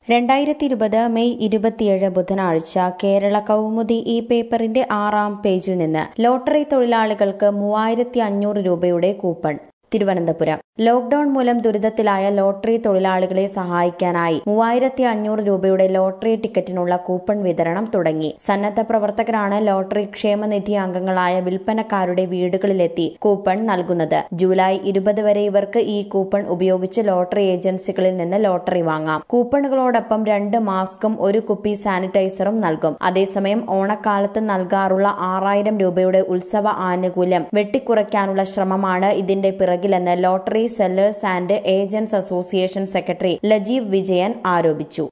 2020 May 27 ബുധനാഴ്ച കേരള കൗമുദി ഈ പേപ്പറിന്റെ 6-ാം പേജിൽ നിന്ന് ലോട്ടറി തൊഴിലാളികൾക്ക് 3500 രൂപയുടെ കൂപ്പൺ. തിരുവനന്തപുരം. ലോക്ഡൌൺ മൂലം ദുരിതത്തിലായ ലോട്ടറി തൊഴിലാളികളെ സഹായിക്കാനായി 3500 രൂപയുടെ ലോട്ടറി ടിക്കറ്റിനുള്ള കൂപ്പൺ വിതരണം തുടങ്ങി. സന്നദ്ധ പ്രവർത്തകരാണ് ലോട്ടറി ക്ഷേമനിധി അംഗങ്ങളായ വിൽപ്പനക്കാരുടെ വീടുകളിലെത്തി കൂപ്പൺ നൽകുന്നത്. ജൂലൈ 20 വരെ ഇവർക്ക് ഈ കൂപ്പൺ ഉപയോഗിച്ച് ലോട്ടറി ഏജൻസികളിൽ നിന്ന് ലോട്ടറി വാങ്ങാം. കൂപ്പണുകളോടൊപ്പം 2 മാസ്കും 1 കുപ്പി സാനിറ്റൈസറും നൽകും. അതേസമയം ഓണക്കാലത്ത് നൽകാറുള്ള 6000 രൂപയുടെ ഉത്സവ ആനുകൂല്യം വെട്ടിക്കുറയ്ക്കാനുള്ള ശ്രമമാണ് ഇതിന്റെ പിറകിലെന്ന് lottery sellers and agents association secretary Lajeev Vijayan ആരോപിച്ചു.